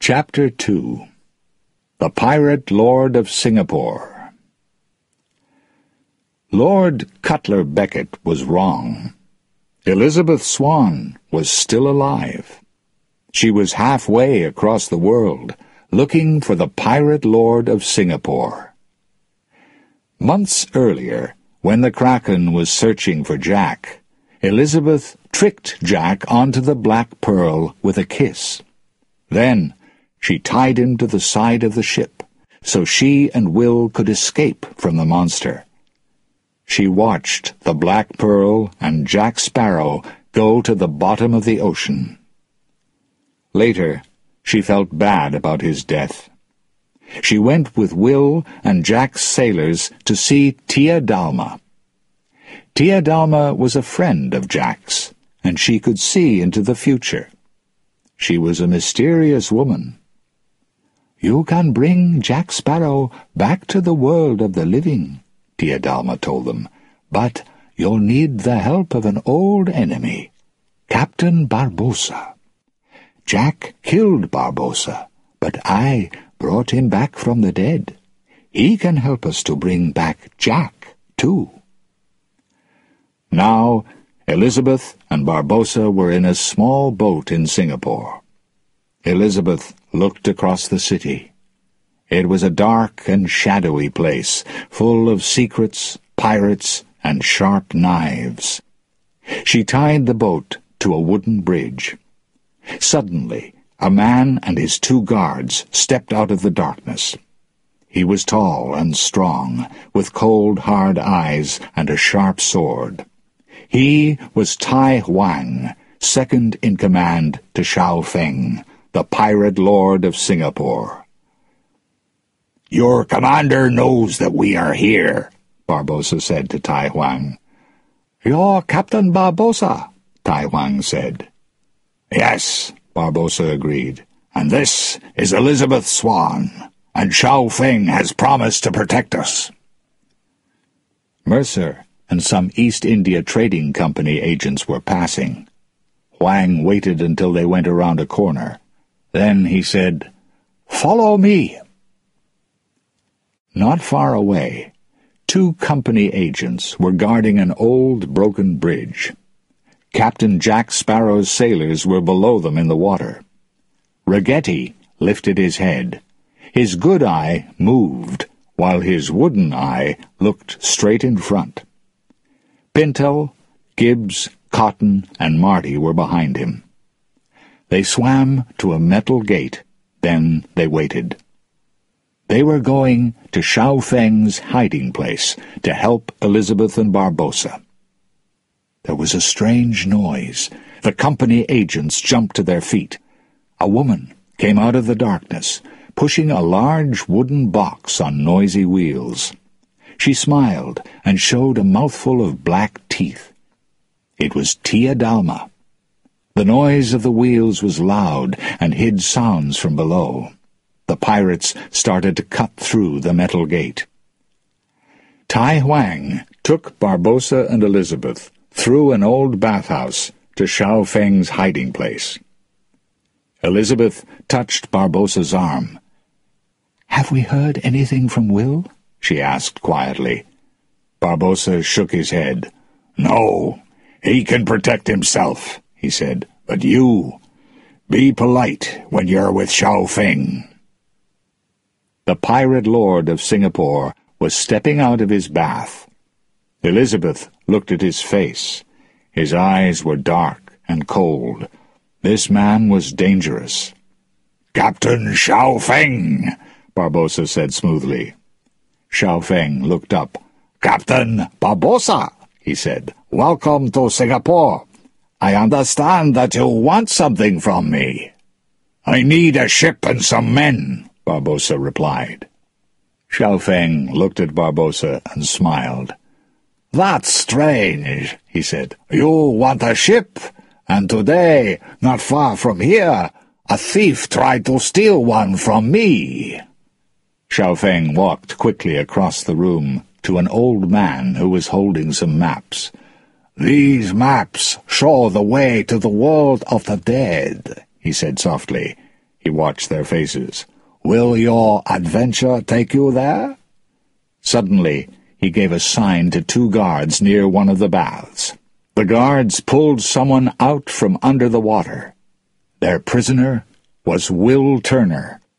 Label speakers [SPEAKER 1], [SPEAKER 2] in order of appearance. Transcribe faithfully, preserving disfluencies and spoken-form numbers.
[SPEAKER 1] Chapter two. The Pirate Lord of Singapore. Lord Cutler Beckett was wrong. Elizabeth Swann was still alive. She was halfway across the world, looking for the Pirate Lord of Singapore. Months earlier, when the Kraken was searching for Jack, Elizabeth tricked Jack onto the Black Pearl with a kiss. Then she tied him to the side of the ship, so she and Will could escape from the monster. She watched the Black Pearl and Jack Sparrow go to the bottom of the ocean. Later, she felt bad about his death. She went with Will and Jack's sailors to see Tia Dalma. Tia Dalma was a friend of Jack's, and she could see into the future. She was a mysterious woman. "You can bring Jack Sparrow back to the world of the living," Tia Dalma told them, "but you'll need the help of an old enemy, Captain Barbossa. Jack killed Barbossa, but I brought him back from the dead. He can help us to bring back Jack, too." Now, Elizabeth and Barbossa were in a small boat in Singapore. Elizabeth looked across the city. It was a dark and shadowy place, full of secrets, pirates, and sharp knives. She tied the boat to a wooden bridge. Suddenly, a man and his two guards stepped out of the darkness. He was tall and strong, with cold, hard eyes and a sharp sword. He was Tai Huang, second in command to Shao Feng, the Pirate Lord of Singapore. "Your commander knows that we are here," Barbossa said to Tai Huang. "You're Captain Barbossa," Tai Huang said. "Yes," Barbossa agreed, "and this is Elizabeth Swann, and Shao Feng has promised to protect us." Mercer and some East India Trading Company agents were passing. Huang waited until they went around a corner. Then he said, "Follow me." Not far away, two company agents were guarding an old, broken bridge. Captain Jack Sparrow's sailors were below them in the water. Ragetti lifted his head. His good eye moved, while his wooden eye looked straight in front. Pinto, Gibbs, Cotton, and Marty were behind him. They swam to a metal gate, then they waited. They were going to Shao Feng's hiding place to help Elizabeth and Barbossa. There was a strange noise. The company agents jumped to their feet. A woman came out of the darkness, pushing a large wooden box on noisy wheels. She smiled and showed a mouthful of black teeth. It was Tia Dalma. The noise of the wheels was loud and hid sounds from below. The pirates started to cut through the metal gate. Tai Huang took Barbossa and Elizabeth through an old bathhouse to Shao Feng's hiding place. Elizabeth touched Barbossa's arm. "Have we heard anything from Will?" she asked quietly. Barbossa shook his head. "No, he can protect himself," he said. "But you, be polite when you're with Shao Feng." The Pirate Lord of Singapore was stepping out of his bath. Elizabeth looked at his face. His eyes were dark and cold. This man was dangerous. "Captain Shao Feng," Barbossa said smoothly. Shao Feng looked up. "Captain Barbossa," he said, "welcome to Singapore. I understand that you want something from me." "I need a ship and some men," Barbossa replied. Shao Feng looked at Barbossa and smiled. "That's strange," he said. "You want a ship, and today, not far from here, a thief tried to steal one from me." Shao Feng walked quickly across the room to an old man who was holding some maps. "These maps show the way to the world of the dead," he said softly. He watched their faces. "Will your adventure take you there?" Suddenly, he gave a sign to two guards near one of the baths. The guards pulled someone out from under the water. Their prisoner was Will Turner.